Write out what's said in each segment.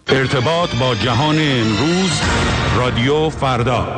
ارتباط با جهان امروز، رادیو فردا.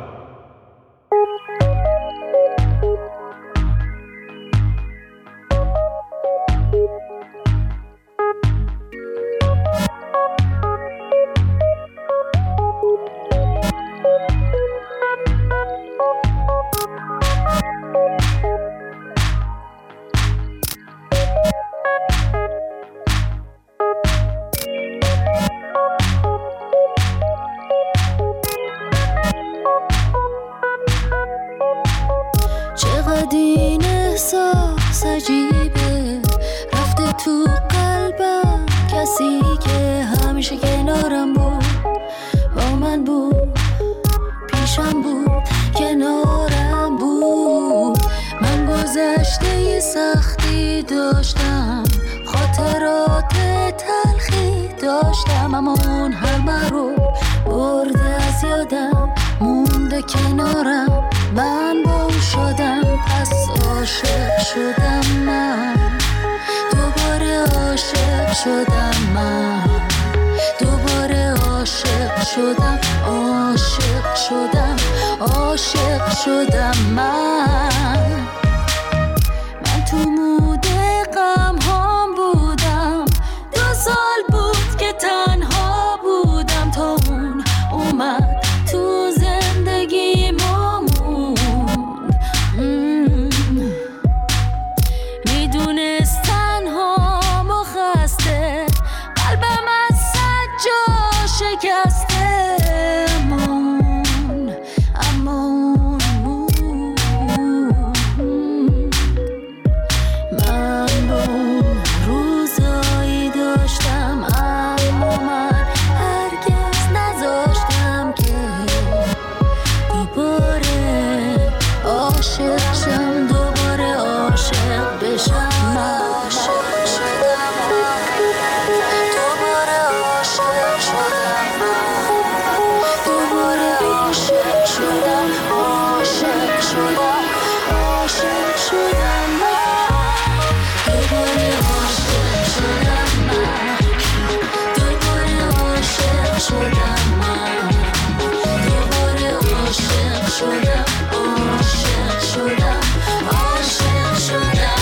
این احساس عجیبه رفته تو قلبم، کسی که همیشه کنارم بود، با من بود، پیشم بود، کنارم بود. من گذشته سختی داشتم، خاطرات تلخی داشتم، اما اون همه رو برده از یادم، مونده کنارم، من با اون شدم. پس عاشق شدم من، دوباره عاشق شدم من، دوباره عاشق شدم، عاشق شدم، عاشق شدم من. من تو مود غم هام بودم، 2 سال بود که تنها بودم، تا اون اومد تو زندگی موند. میدونست تنها مخسته، قلبم از سجا شکسته، اما اون من با اون روزایی داشتم، اما من هرگز نذاشتم که دوباره عاشق شم، دوباره عاشق بشم. عاشق شدم دوباره عاشق شدم، دوباره عاشق شدم، عاشق شدم، عاشق شدم، دوباره عاشق شدم، دوباره عاشق شدم، دوباره عاشق شدم، عاشق شدم، عاشق شدم.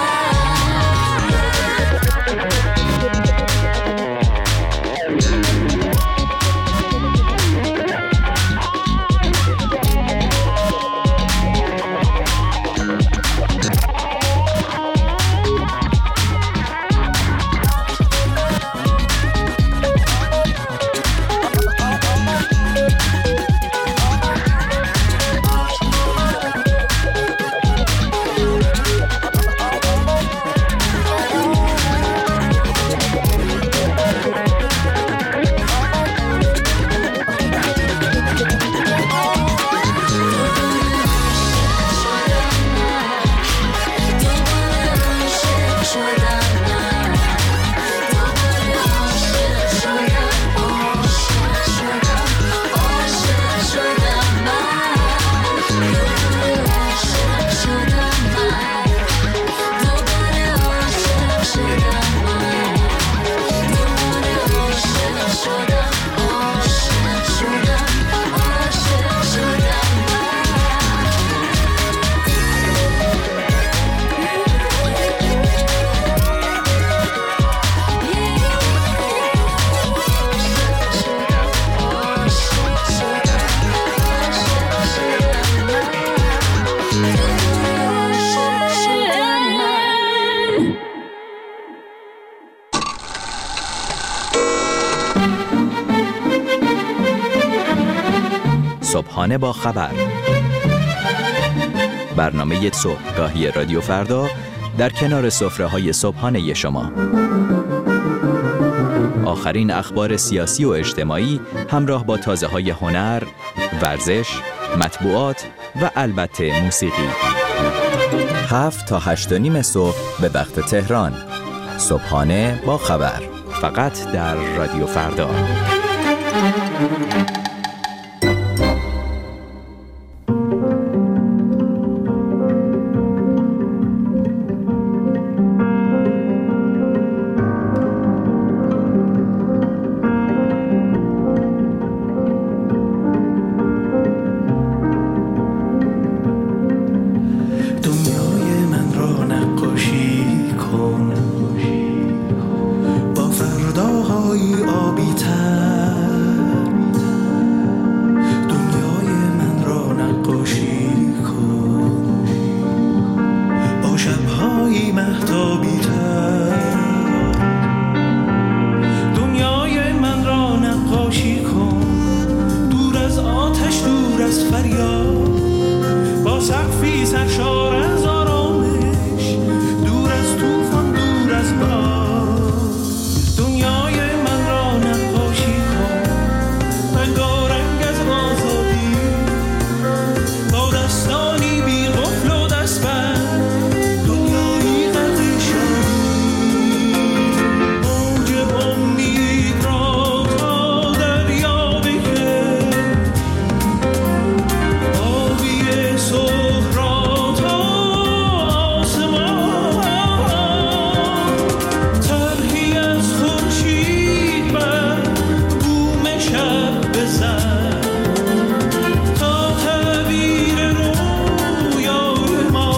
صبحانه با خبر، برنامه صبحگاهی رادیو فردا در کنار سفره‌های صبحانه شما. آخرین اخبار سیاسی و اجتماعی همراه با تازه‌های هنر، ورزش، مطبوعات و البته موسیقی. 7 تا 8:30 صبح به وقت تهران. صبحانه با خبر، فقط در رادیو فردا. فردایی آبی تر، دنیای من را نقاشی کن با شب‌های مهتابی تر، دنیای من را نقاشی کن دور از آتش، دور از فریاد، با سقفی سرشار از آرامش، دور از طوفان، دور از باد. دنیای من را نقاشی کن رنگارنگ از آزادی، با دستانی بی قفل و دستبند، دنیایی غرق شادی. موج امید را تا دریا بکش، آبی صبح را تا آسمان، طرحی از خورشید بر بوم شب بزن، تا تعبیر رویای ما.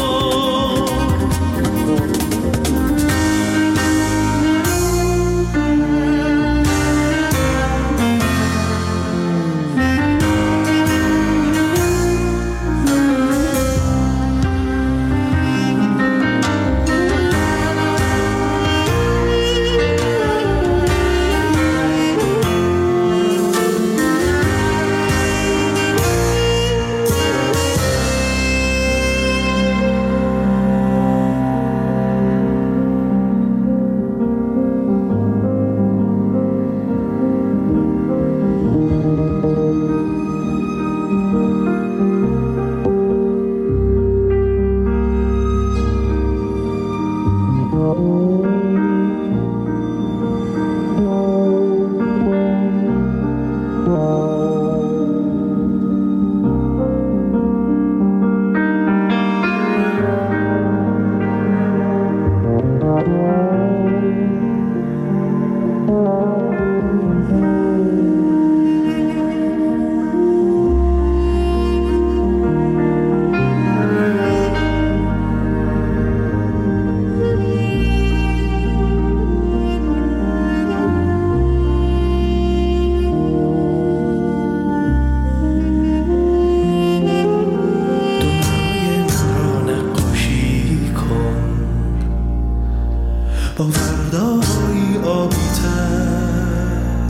با فردایی آبی تر،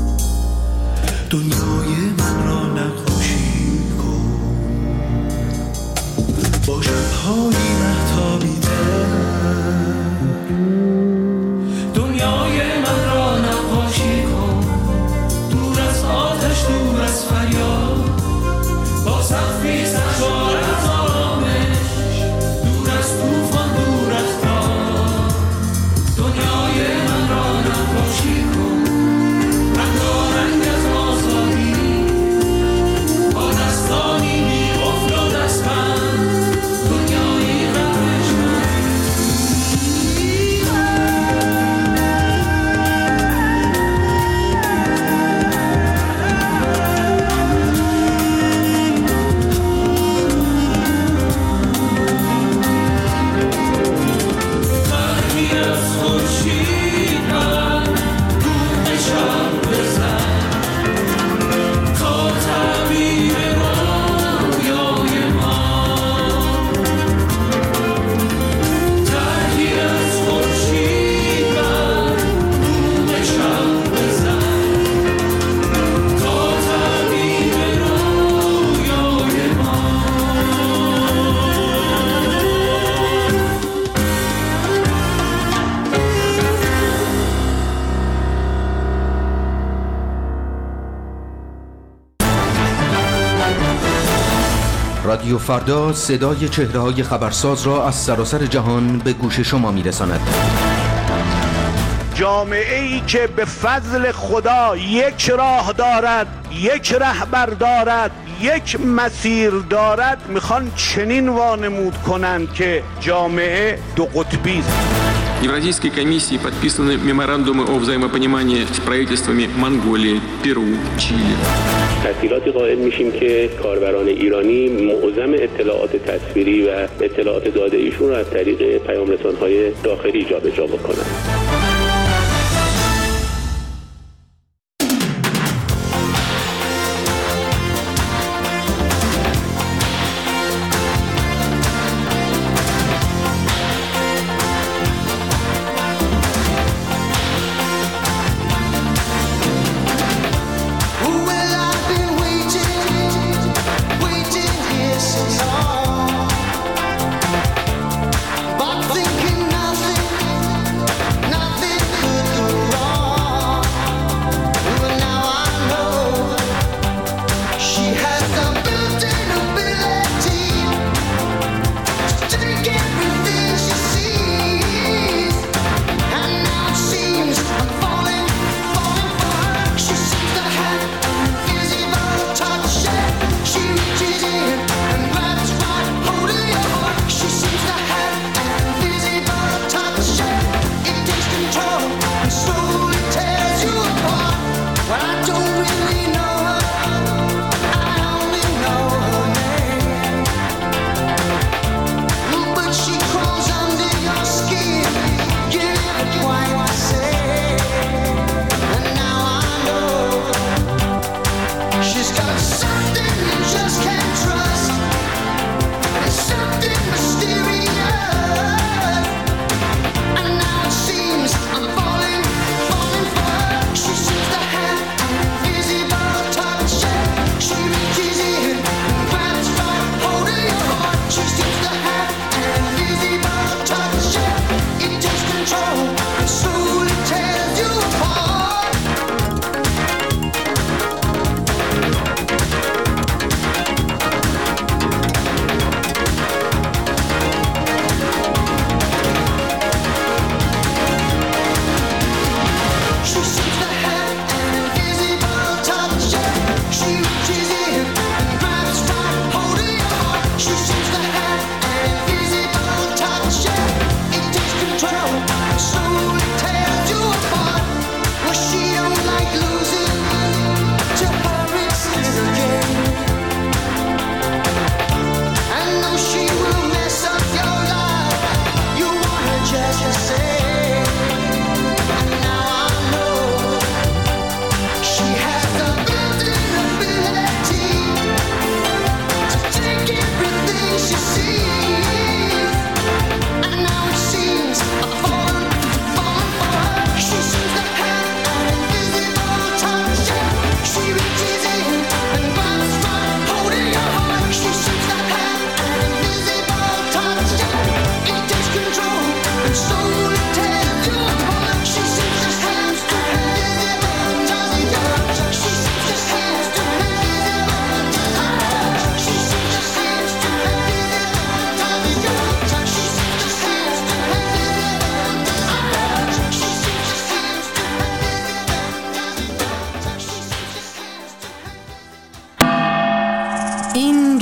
دنیای من را نقاشی کن با شب‌های مهتابی تر، دنیای من را نقاشی کن دور از آتش، دور از فریاد، با سقفی سرشار از آرامش، دور از طوفان، دور از باد. دنیای من را نقاشی کن رنگارنگ از آزادی، با دستانی بی قفل و دستبند، دنیایی غرق شادی. رادیو فردا صدای چهره‌های خبرساز را از سراسر جهان به گوش شما می‌رساند. جامعه‌ای که به فضل خدا یک راه دارد، یک رهبر دارد، یک مسیر دارد، میخوان چنین وانمود کنند که جامعه دو قطبی است. Евразийской комиссии подписаны меморандумы о взаимопонимании с правительствами Монголии, Перу, Чили. تسهیلاتی قائل میشیم که کاربران ایرانی معظم اطلاعات تصویری و اطلاعات داده ایشون را از طریق پیام‌رسان‌های داخلی جابجا بکنند.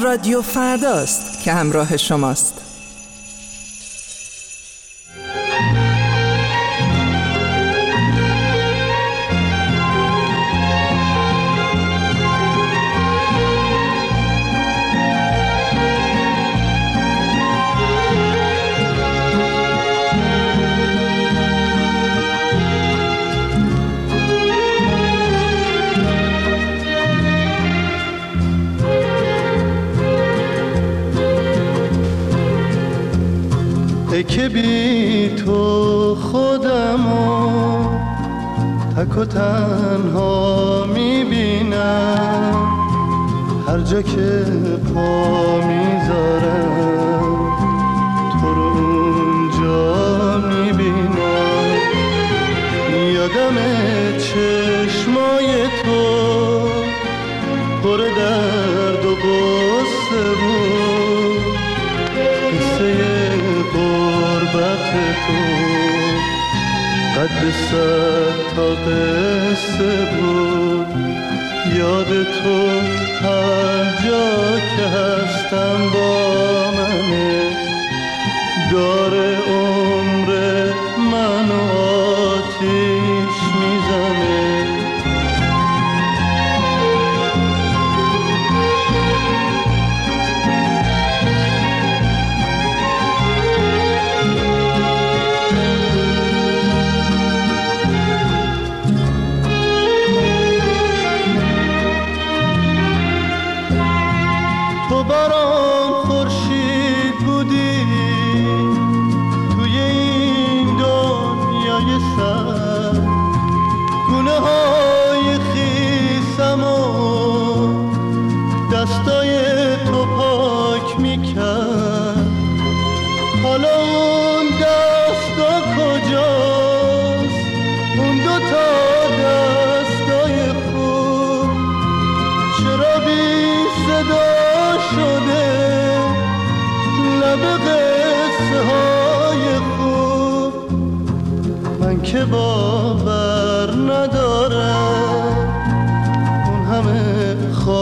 رادیو فرداست که همراه شماست. که بی تو خودمو تک و تنها میبینم، هر جا که پا میذارم تو رو اونجا میبینم. یادم چشمای تو پر درد و غصه بود، قصه غربت تو قد 100 تا قصه بود. یاد تو هر جا که هستم با منه، داره عمر منو آتیش میزنه. تو برام خورشید بودی توی این دنیای سر، گونه های خیسم و دستای تو پاک میکرد. حالا اون دستا کجاست، اون 2 تا دستای خوب چرا بی صدا شده لب قصه های خوب؟ من که باور ندارم اون همه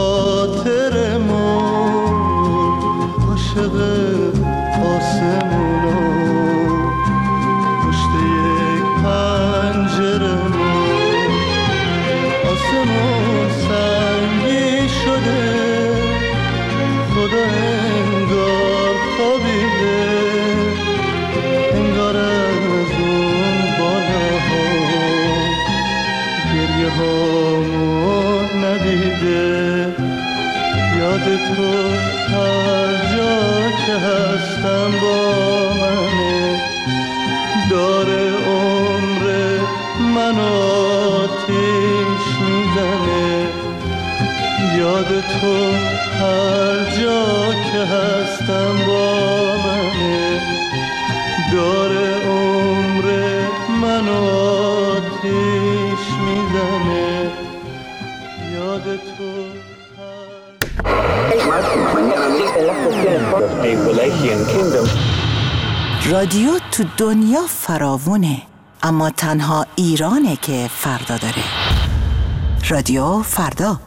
خاطرمون عاشق آسمونا پشت یک پنجرمون. آسمون سنگی شده، خدا انگار خوابیده، انگار از اون بالاها گریه هامون ندیده. یاد تو هر جا که هستم با منه، داره عمر من آتیش میزنه. یاد تو هر جا که هستم با منه، داره عمر من آتیش میزنه. یاد تو رادیو تو دنیا فراوونه، اما تنها ایرانه که فردا داره. رادیو فردا.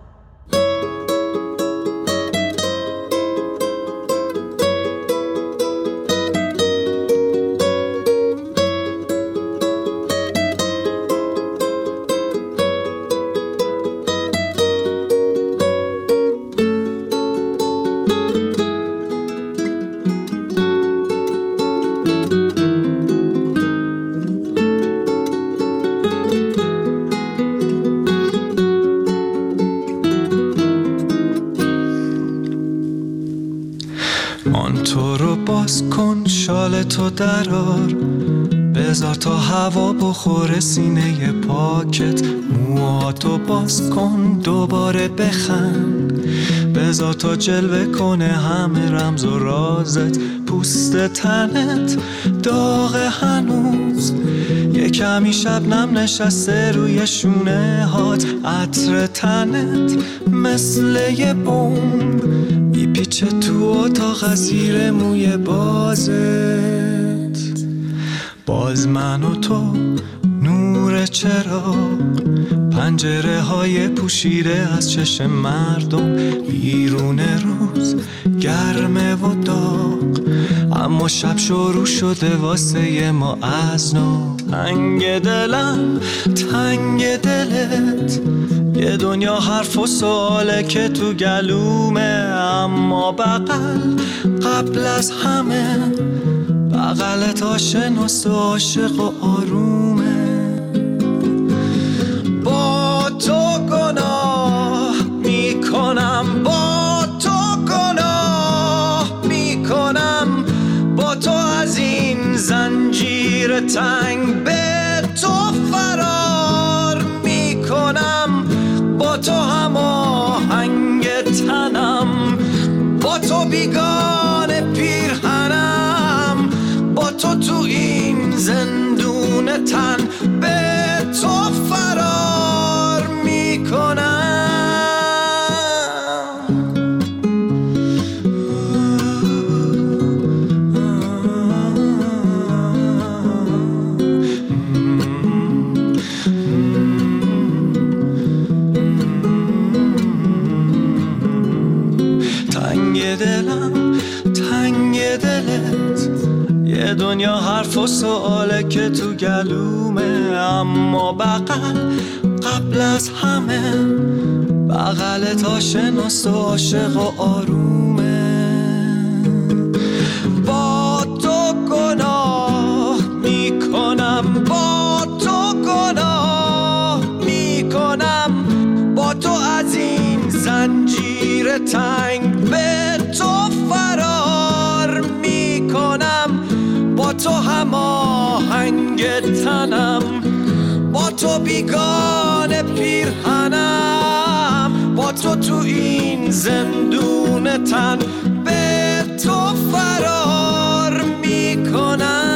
شال تو درار، بذار تا هوا بخوره سینه پاکت. موهاتو باز کن دوباره بخند، بذار تا جلوه کنه همه رمز و رازت. پوست تنت داغ هنوز، یه کمی شبنم نشسته روی شونه هات. عطر تنت مثل یه بمب میپیچه تو اتاق زیر موی بازت. باز من و تو نور چراغ، پنجره های پوشیده از چشم مردم، بیرون روز گرمه و داغ، اما شب شروع شده واسه ما از نو. تنگ دلم تنگ دلت، یه دنیا حرف و سواله که تو گلومه، اما قبل از همه بغلت آشناست و عاشق و آرومه. با تو گناه میکنم، با تو گناه میکنم، با تو از این زنجیر تنگ به تو فرار میکنم، با تو هماهنگ تنم، با تو بیگانه پیرهنم، با تو این زندون تن به تو فرار میکنم. تنگ دلم تنگ دلت، یه دنیا حرف و سواله که تو گلومه، اما قبل از همه بغلت آشناست و عاشق و آرومه. با تو گناه میکنم، با تو گناه میکنم، با تو از این زنجیر تنگ به تو فرار میکنم، با تو هماهنگ تنم، با تو بیگانه پیرهنم، با تو این زندون تن به تو فرار میکنم.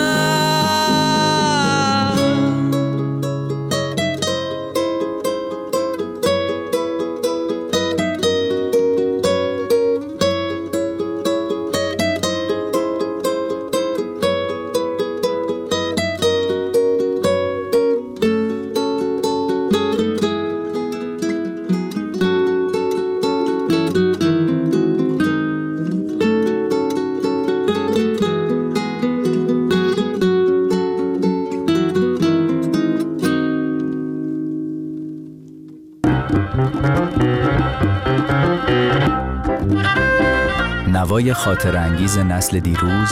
نوای خاطر انگیز نسل دیروز،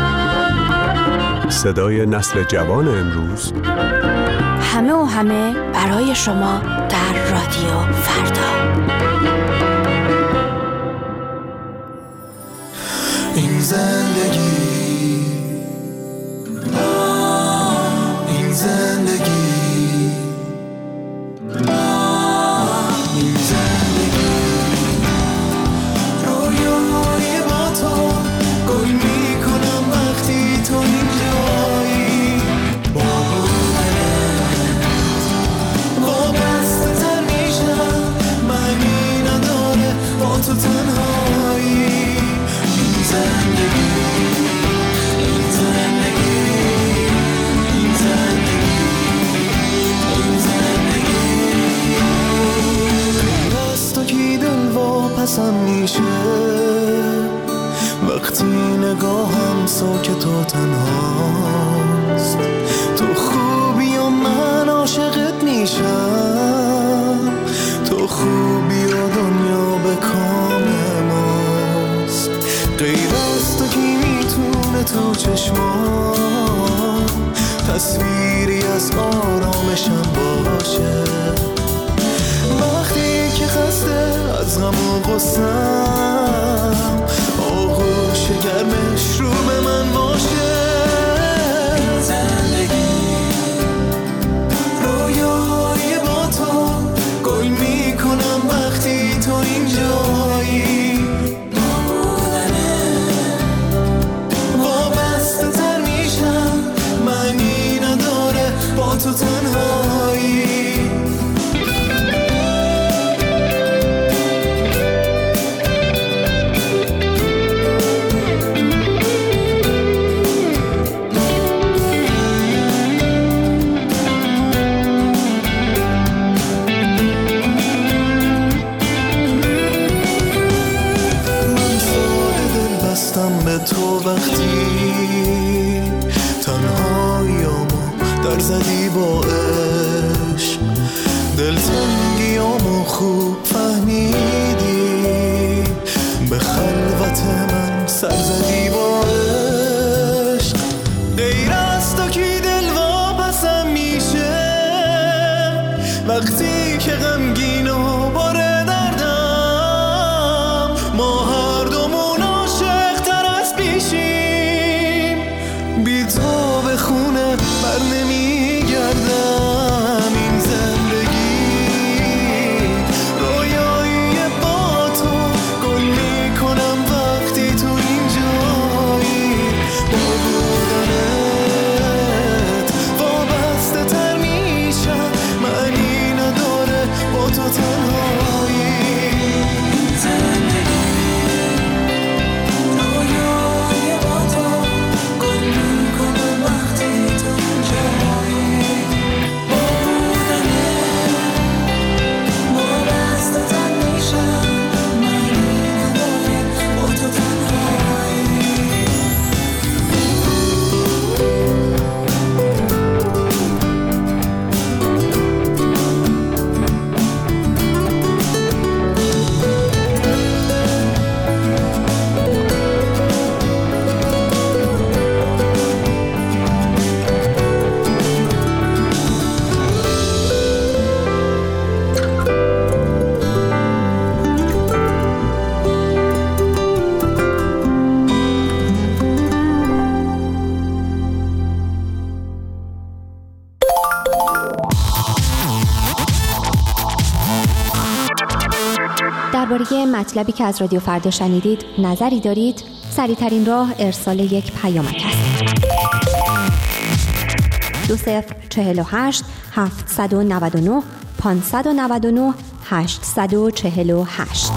صدای نسل جوان امروز، همه و همه برای شما در رادیو فردا. این زندگی، این زندگی، این زندگی، رویای با تو گل میکنم وقتی تو اینجایی، با بودنت وابسته تر میشم، معنی نداره با تو تنهایی. این زندگی، این زندگی، این زندگی، این زندگی، از تو کی دل واپسم میشه وقتی نگاهم ساکت و تنهاست. تو خوبی و من عاشقت میشم، تو خوبی و دنیا به کام ماست. غیر از تو کی میتونه تو چشمام تصویری از آرامشم باشه، وقتی که خسته از غم و غصه‌ام آغوش گرمش رو به من باشه. زندگی، رویای با تو گل میکنم وقتی تو اینجایی، با بودنت وابسته تر میشم، معنی نداره با تو تنهایی. دلتنگیامو خوب فهمیدی، به خلوت من سر زدی با عشق. غیر از تو کی دل واپسم میشه وقتی که غمگین و باره دردم؟ ما هر دومون عاشق تر از پیشیم، بی تو به خونه بر نمیگردم. این زندگی رویایی با تو گل میکنم وقتی تو اینجایی. با بودنت وابسته تر میشم، معنی نداره با تو تنهایی. زندگی رویایی با تو گل میکنم وقتی تو اینجایی. با بودنت وابسته تر میشم، معنی نداره با تو تنهایی. درباره مطلبی که از رادیو فردا شنیدید نظری دارید؟ سریع‌ترین راه ارسال یک پیامک است. 2048 799 599 848.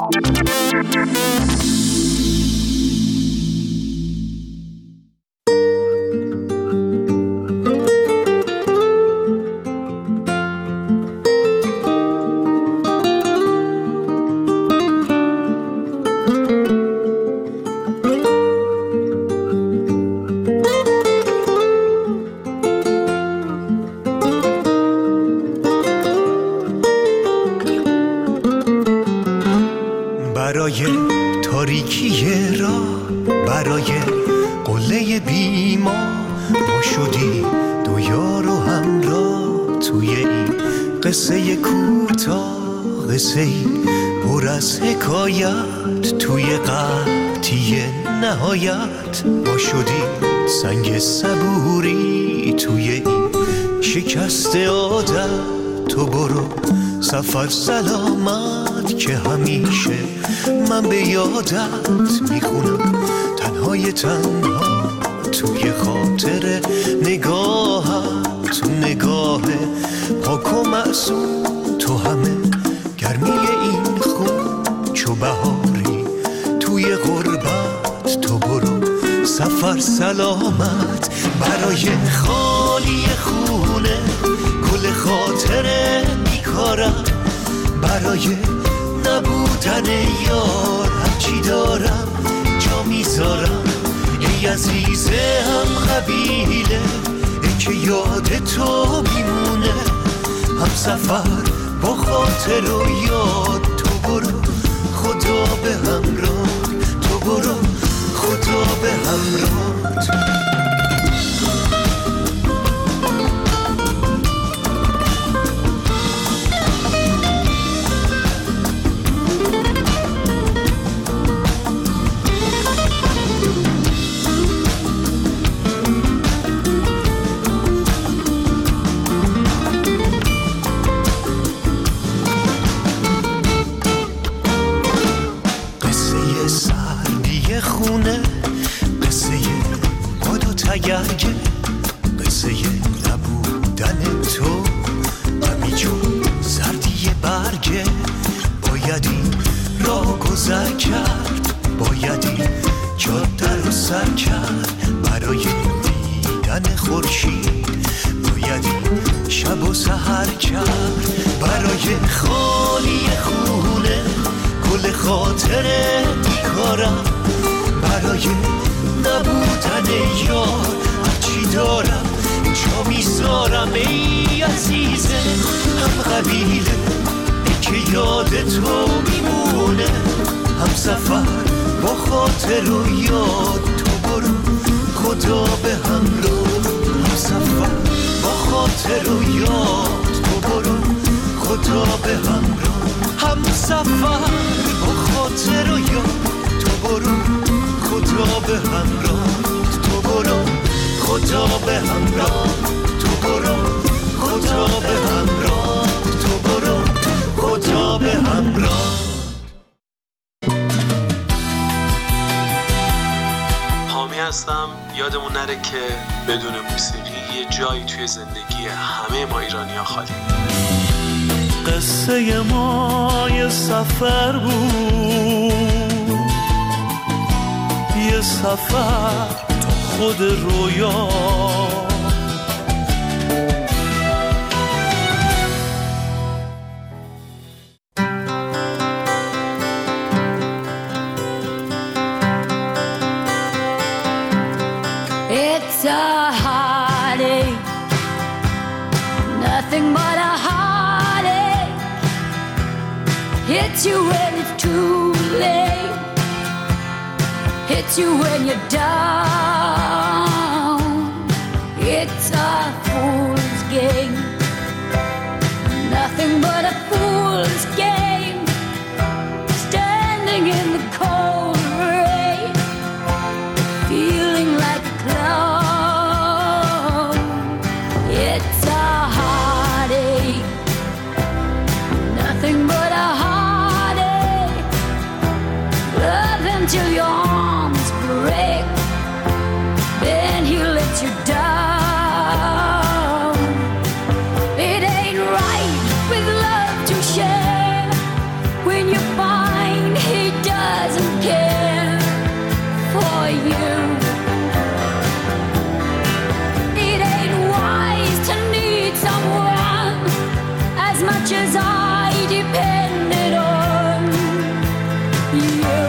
برای تاریکی راه، برای قله بیما، ما شدی دو یار و همراه توی این قصه کوتاه. قصه ای پر از حکایت توی قطعی نهایت. ما شدی سنگ صبوری توی این شکست عادت. تو برو سفر سلامت که همیشه من به یادت میخونم. تنهای تنها توی خاطر نگاهت، تو نگاه پاک و معصوم، تو همه گرمی این خون چو بهاری توی غربت. تو برو سفر سلامت برای خالی خونه گل خاطره میکارم. برای نبودن یار هرچی دارم جا میذارم. ای عزیزه هم قبیله ای که یاد تو میمونه. هم سفر با خاطر و یاد. تو برو خدا به همراه، تو برو خدا به همراه. قصه نبودن تو همی چون سردی برگه. بایدی راه گذر کرد، بایدی جاده رو سر کرد. برای دیدن خورشید بایدی شب و سحر کرد. برای خالی خونه گل خاطره بیکارم. برای نبودن یار هرچی دارم جا میذارم. ای عزیز عزیزه هم قبیله که یاد تو میمونه، هم سفر با خاطر و یاد. تو برو خدا به همراه، هم سفر با خاطر و یاد. تو برو خدا به همراه، هم سفر با خاطر و یاد. تو برو خدا به همراه، تو برو خدا به همراه. تو برو خدا به همراه، تو برو خدا به همراه. حامی هستم. یادمون نره که بدون موسیقی یه جایی توی زندگی همه ما ایرانی‌ها خالی. قصه ما یه سفر بود، یه سفر تو خود رویا. It's a heartache, nothing but a heartache. Hits you when it's too late, hits you when you're down. It's a fool's game, nothing but a fool's game. Standing in the cold rain, feeling like a clown. It's a heartache, nothing but a heartache. Love until your arms break, then he lets you down. It ain't right with love to share when you find he doesn't care for you. It ain't wise to need someone as much as I depended on you.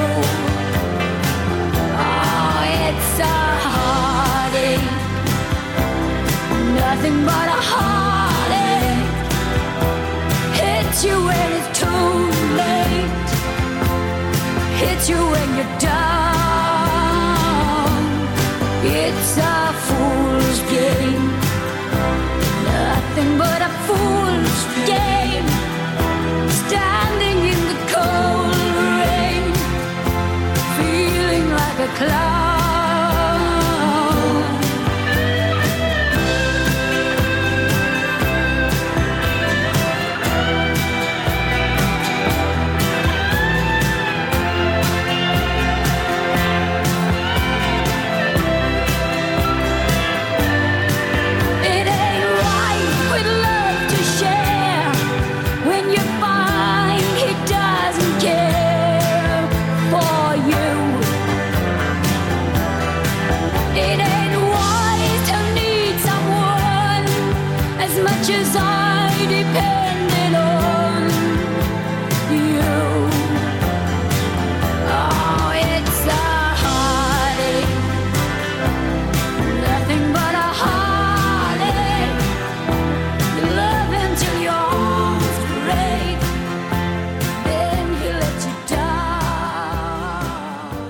Oh, it's a heartache, nothing but a heartache. Hits you when it's too late, hits you when you're down. It's a fool's game, nothing but a fool's game. Standing in the cold rain, feeling like a clown. It ain't right with love to share when you find he doesn't care for you. It ain't wise to need someone as much as I depended on you. Oh, it's a heartache, nothing but a heartache. You love until your arms break, then he lets you down.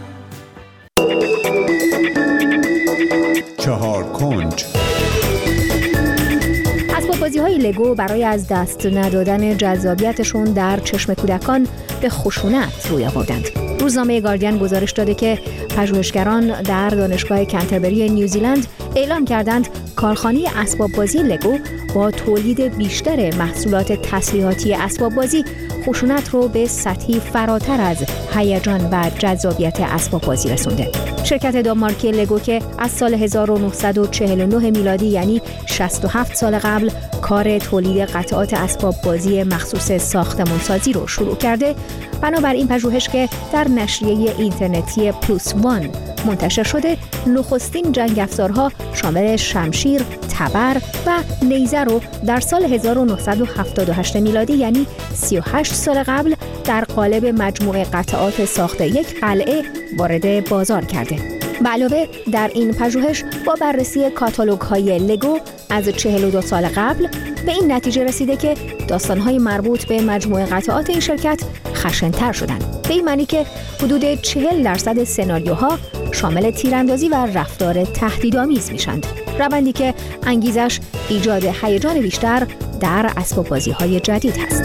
چهار کنج. اسباب‌بازی‌های لگو برای از دست ندادن جذابیتشون در چشم کودکان به خشونت روی آوردند. روزنامه گاردین گزارش داده که پژوهشگران در دانشگاه کنتربری نیوزیلند اعلام کردند کارخانه اسباب‌بازی لگو با تولید بیشتر محصولات تسلیحاتی اسباب‌بازی خشونت رو به سطحی فراتر از هیجان و جذابیت اسباب‌بازی رسونده. شرکت دانمارکی لگو که از سال 1949 میلادی یعنی 67 سال قبل کار تولید قطعات اسباب‌بازی مخصوص ساختمان‌سازی رو شروع کرده، بنابر این پژوهش که در نشریه اینترنتی پلوس وان منتشر شده، نخستین جنگ افزارها شامل شمشیر، تبر و نیزه رو در سال 1978 میلادی یعنی 38 سال قبل در قالب مجموعه قطعات ساخت یک قلعه وارد بازار کرده. به علاوه در این پژوهش با بررسی کاتالوگ‌های لگو از 42 سال قبل به این نتیجه رسیده که داستان‌های مربوط به مجموعه قطعات این شرکت خشن‌تر شدند. به این معنی که حدود 40% سناریوها شامل تیراندازی و رفتار تهدیدآمیز میشند. روندی که انگیزش ایجاد هیجان بیشتر در اسباب بازی‌های جدید هست.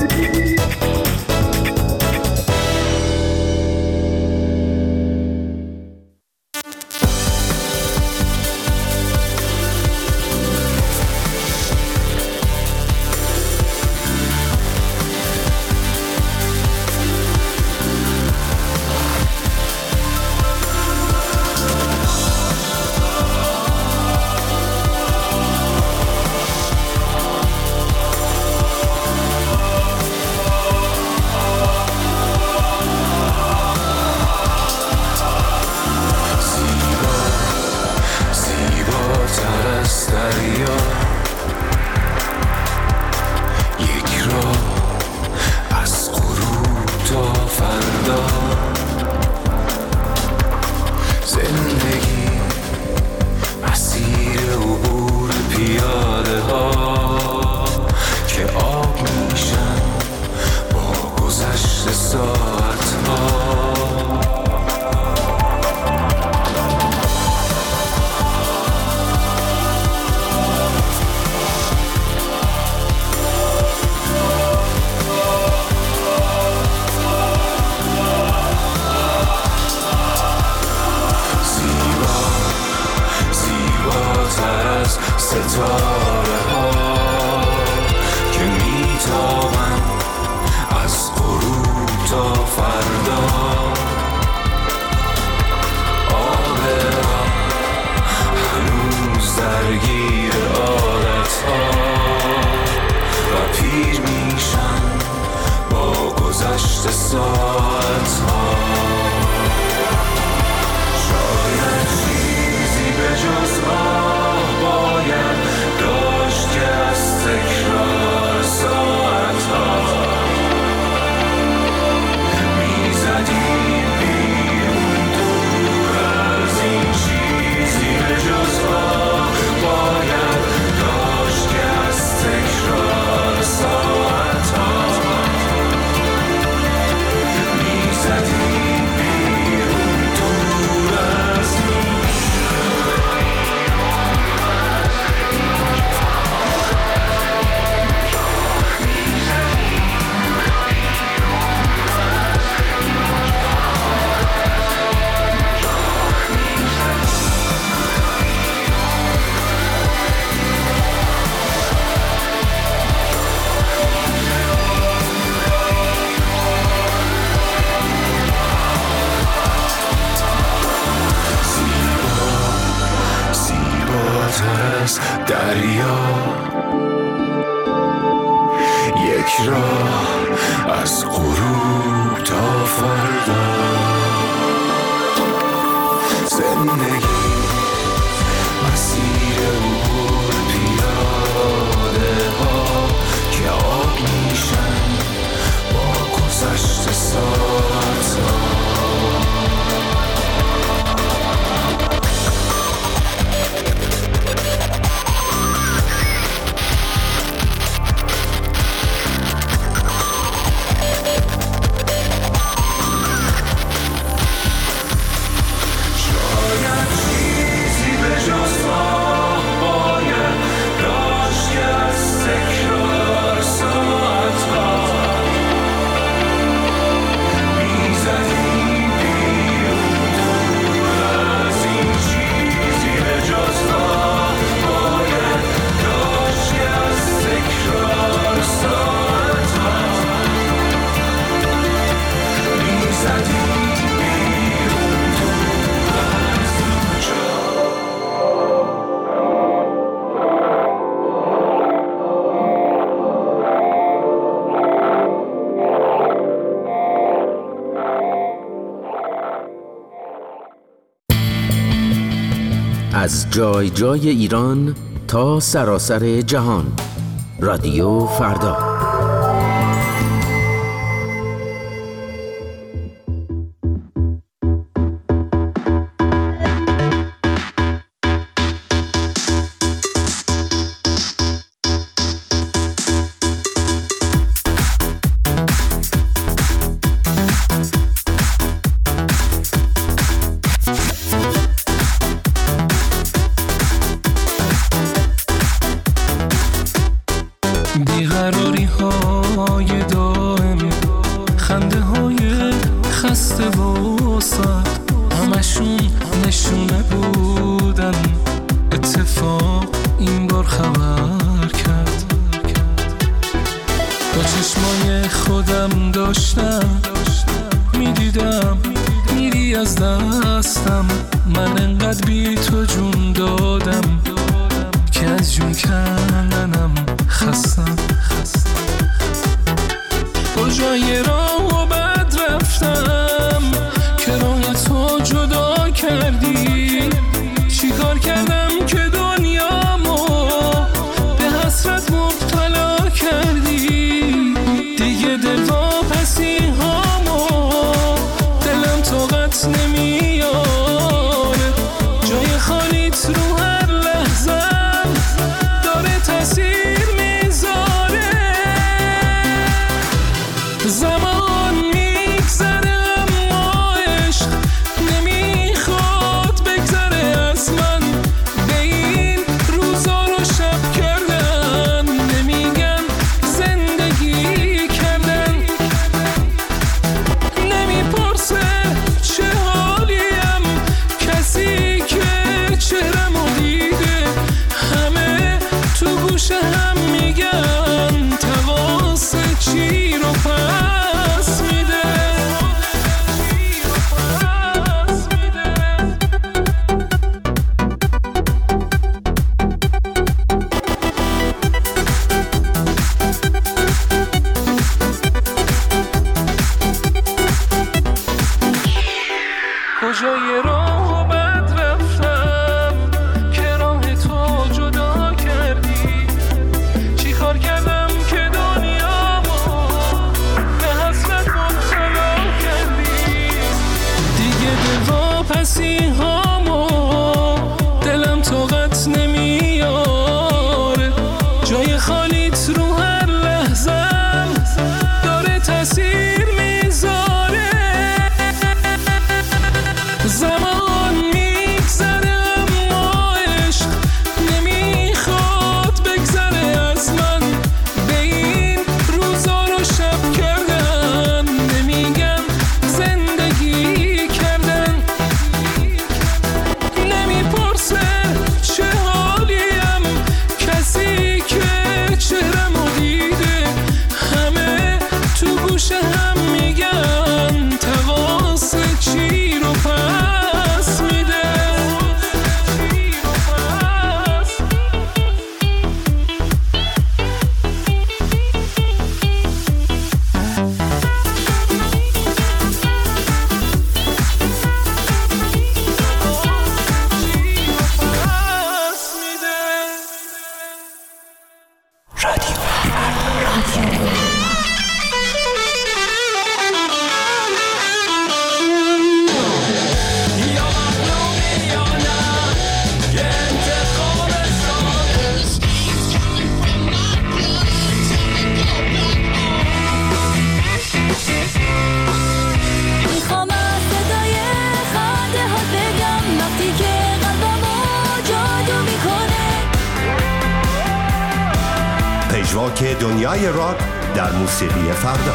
دریا یک راه از غروب تا فردا، زندگی مسیر عبور پیاده ها که آب میشن با گذشت ساعت ها. از جای جای ایران تا سراسر جهان، رادیو فردا. همشون نبودن. اتفاق این بار خبر کرد. با چشمای خودم داشتم میدیدم میری از دستم. من انقدر بی تو جون دادم که از جون کندنم خستم. کجای راه و بد رفتم که راه تو جدا کردی. چی کار کردم که دنیامو به حسرت مبتلا کردی. دیگه دل واپسی هامو دلم طاقت نمیاره. جای خالیت رو هر لحظه داره تاثیر میذاره. زمان میگذره اما عشق نمیخواد بگذره از من. به این روزا رو شب کردن نمیگن زندگی کردن. نمیپرسه چه حالیم کسی که چهرمو دیده. همه تو گوش هم میگن تقاص چی رو پس میده. کجای راه و بد رفتم که راه تو جدا کردی. چی کار کردم که دنیامو به حسرت مبتلا کردی. دیگه دل واپسی هامو دلم طاقت نمیاره. جای خالیت رو هر لحظه داره تاثیر میذاره. زمان میگذره اما عشق نمیخواد بگذره از من. به این روزا رو شب کردن نمیگن زندگی کردن. نمیپرسه چه حالیم کسی که چهرمو دیده. همه تو گوش هم میگن تقاص چی رو پس میده. میخوام از صدای خنده ها بگم وقتی که قلبمو جادو میکنه. پژواک دنیای راک در موسیقی فردا.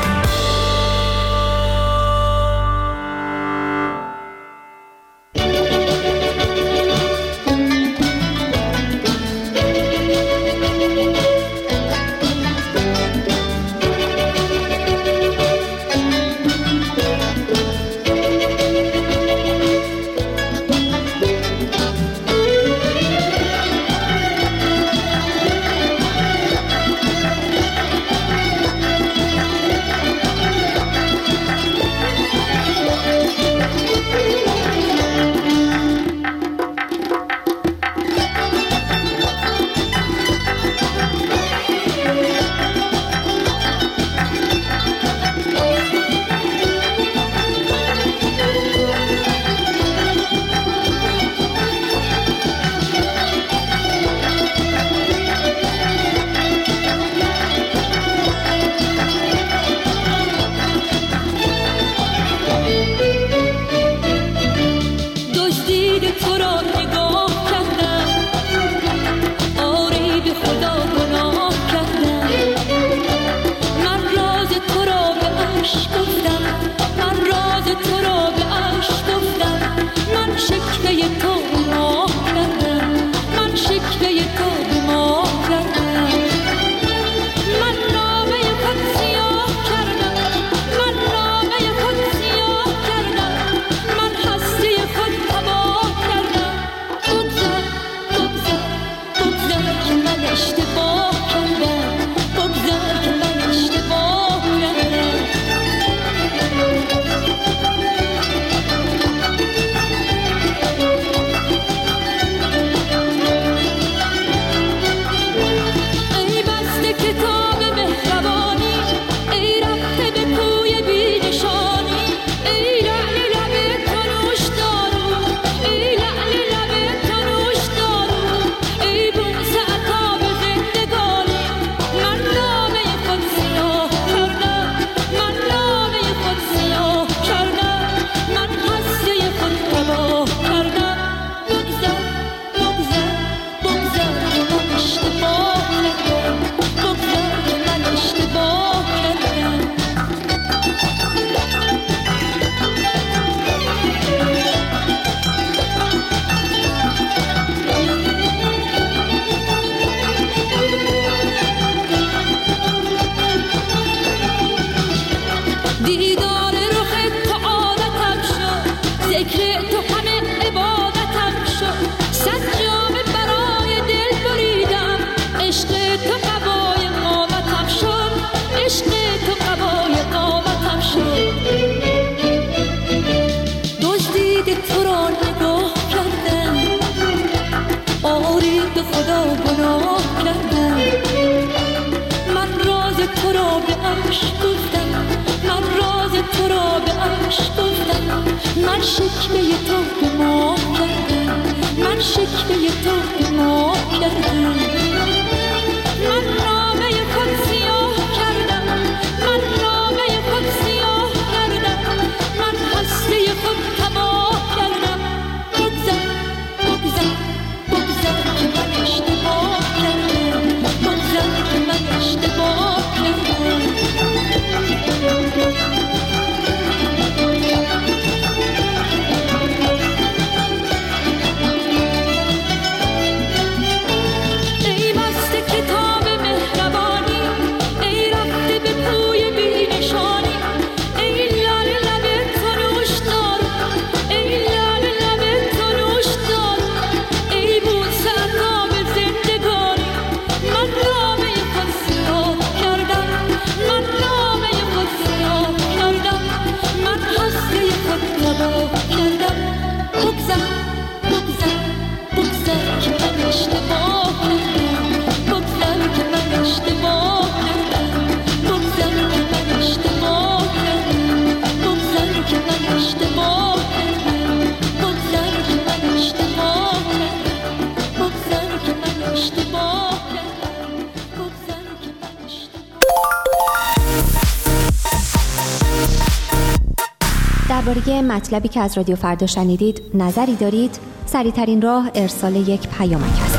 درباره مطلبی که از رادیو فردا شنیدید نظری دارید؟ سریع‌ترین راه ارسال یک پیامک است.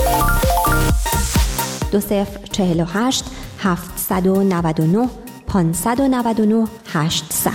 2048 799 599 800.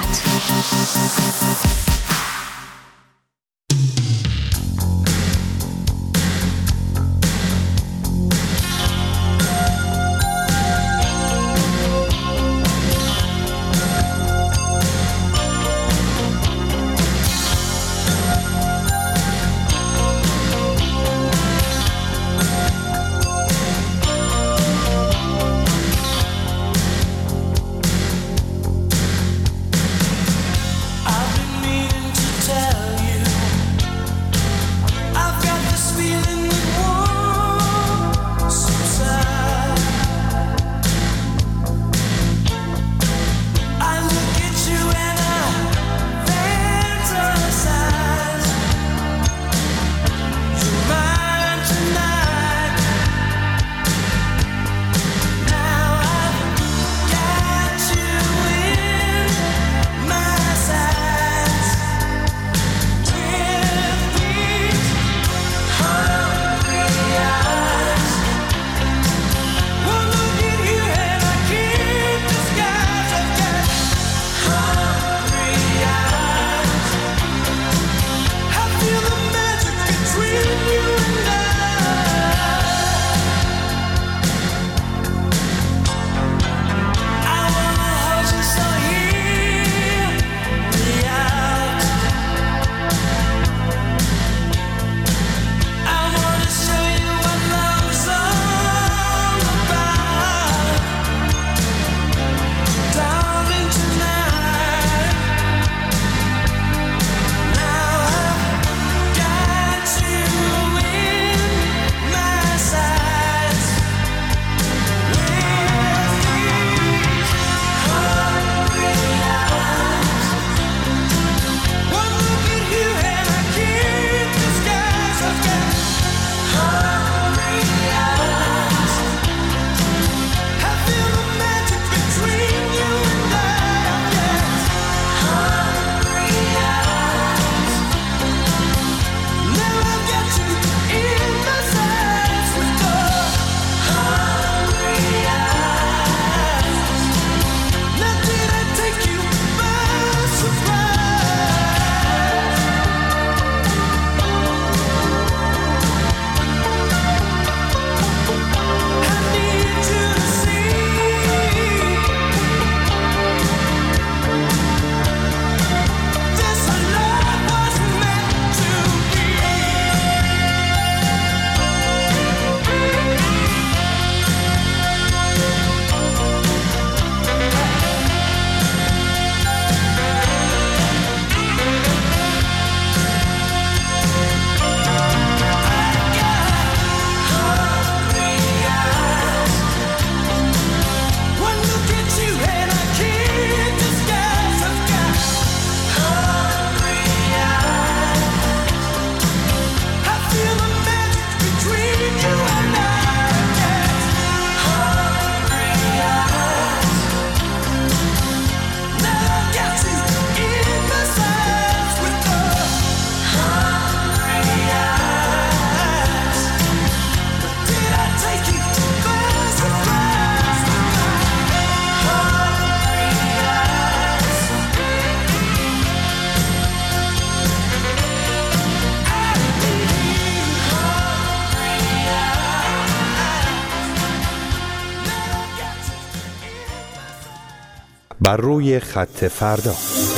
بر روی خط فردا.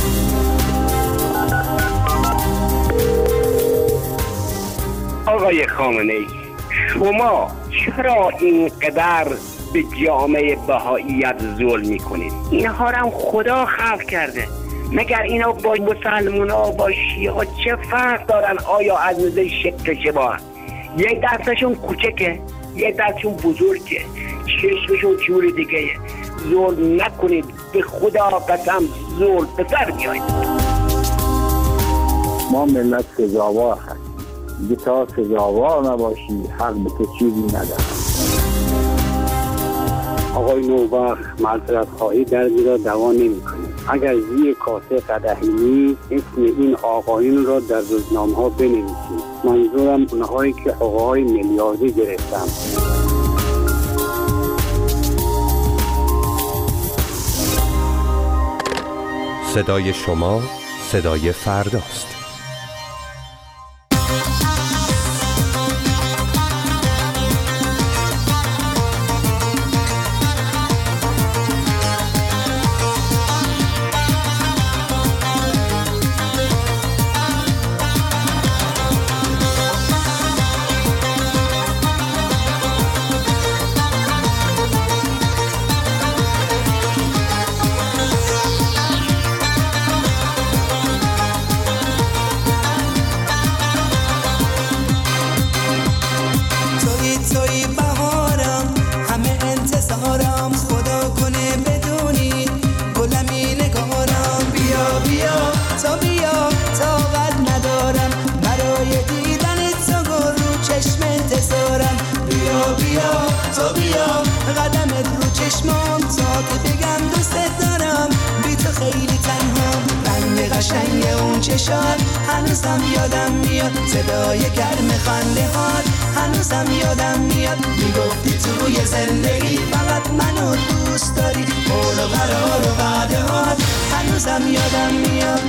آقای خامنه‌ای، شما چرا اینقدر به جامعه بهائیت ظلم میکنید؟ اینها رو هم خدا خلق کرده. مگر اینا با مسلمونا با شیعه چه فرق دارن؟ آیا از نظر شکل شباهن؟ یک دستشون کوچکه، یک دستشون بزرگه، چشمشون جور دیگه. ظلم نکنید، به خدا قسم ظلم به سر میایید. ما ملت سزاوار هستیم. دیگه تا سزاوار نباشی حق به تو چیزی ندارم. آقای نوبخت معذرت خواهی دردی را دوا نمی کنید. اگر زیر کاسه قدحی نیست اسم این آقایون را در روزنامه ها بنویسید. منظورم اونهایی که آقاهای میلیاردی گرفتن. صدای شما صدای فرداست. هنوزم یادم میاد صدای گرم خنده هات، هنوزم یادم میاد میگفتی توی زندگی فقط منو دوست داری، قول و قرار و وعده هات هنوزم یادم میاد.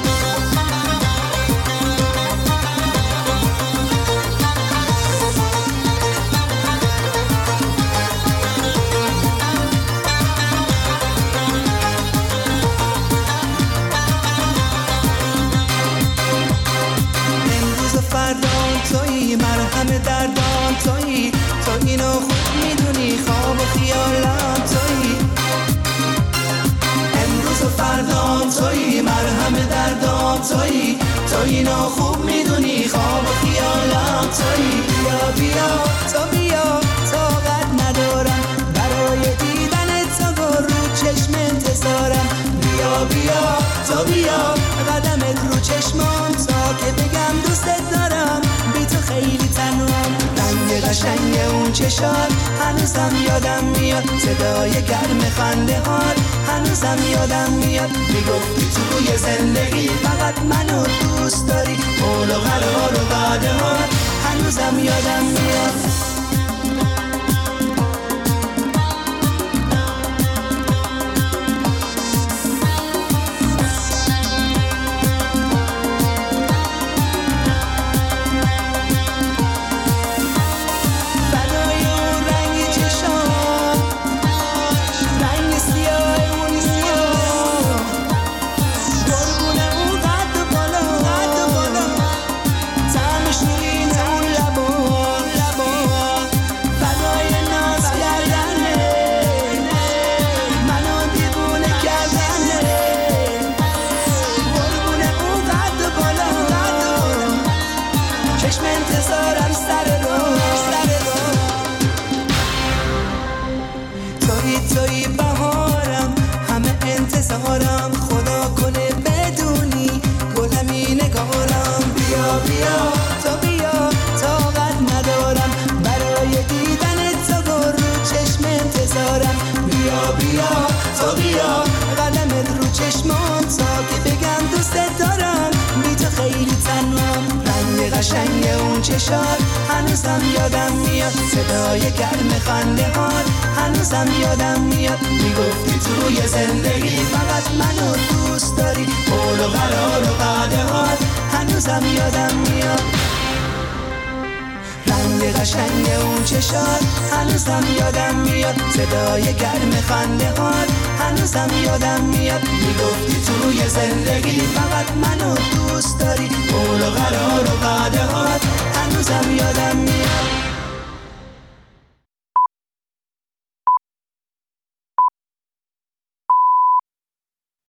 تویی مرهم دردان، تویی تو اینو خوب میدونی، خواب و خیالم تویی، امروز و فردان تویی مرهم دردان، تویی تو اینو خوب میدونی، خواب و خیالم تویی. بیا بیا تو بیا طاقت ندارم برای دیدن تو رو چشم انتظارم، بیا بیا تو بیا قدمت رو چشمام تا که بگم دوستت دارم، بی تو خیلی تنهام. رنگ قشنگ اون چشات هنوزم یادم میاد، صدای گرم خنده هات هنوزم یادم میاد میگفتی توی زندگی فقط منو دوست داری، قول و قرار و وعده هات هنوزم یادم میاد. خدا کنه بدونی گلمی نگارم، بیا بیا تو بیا طاقت ندارم برای دیدن تو رو چشم انتظارم، بیا بیا تو بیا قدمت رو چشمام تا که بگم دوستت دارم، بی تو خیلی تنهام. رنگ قشنگ اون چشات هنوزم یادم میاد، صدای گرم خنده هات هنوزم یادم میاد میگفتی توی زندگی فقط منو دوست داری، قول و قرار و وعده هات هنوزم یادم میاد. رنگ قشنگ اون چشات هنوزم یادم میاد، صدای گرم خنده هات هنوزم یادم میاد میگفتی توی زندگی فقط منو دوست داری، قول و قرار و وعده هات هنوزم یادم میاد.